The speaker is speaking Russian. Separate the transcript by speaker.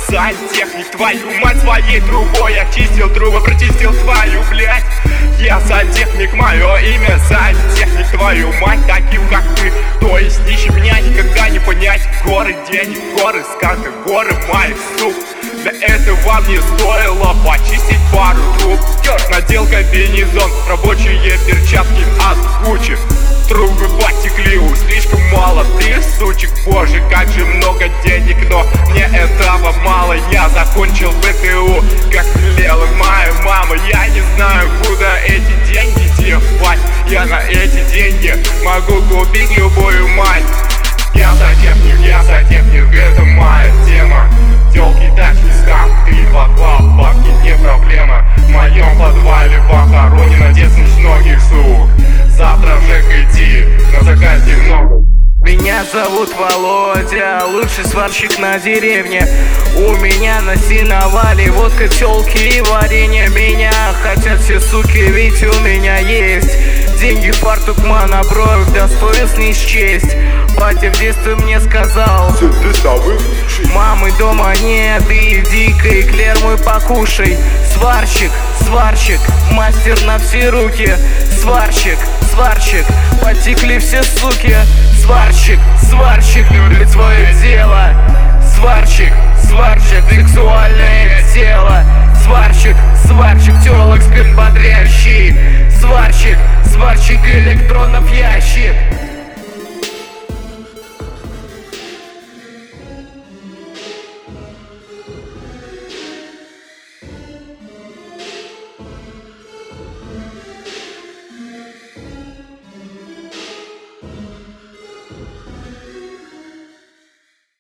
Speaker 1: сантехник, твою мать, своей трубой очистил трубы, прочистил твою, блядь. Я сантехник, мое имя сантехник, твою мать, таким как ты. То есть нищим меня никогда не понять. Горы денег, горы сканка, горы моих сук. Для этого мне стоило почистить пару труб. Надел комбинезон, рабочие перчатки от кучи. Трубы потекли у слишком молодых сучек. Боже, как же много денег, но мне этого мало. Я закончил БТУ, как велела моя мама. Я не знаю, куда эти деньги девать. Я на эти деньги могу купить любую мать. Я сантехник, это моя тема. Тёлки, тачки, скам, ты подвал, бабки не проблема. В моем подвале похоронен отец многих сук. Завтра в ЖЭК идти, на заказе много.
Speaker 2: Меня зовут Володя, лучший сварщик на деревне. У меня на сеновале водка, тёлки и варенье. Меня хотят все суки, ведь у меня есть деньги, фартук, монобровь, достоинств не счесть. Батя в детстве мне сказал: мамы дома нет, и иди-ка эклер мой покушай. Сварщик, сварщик, мастер на все руки. Сварщик, сварщик, потекли все суки. Сварщик, сварщик, любит свое дело. Сварщик, сварщик, сексуальное тело. Сварщик, сварщик, тёлок, спирт бодрящий. Сварщик, сварщик электронов ящик.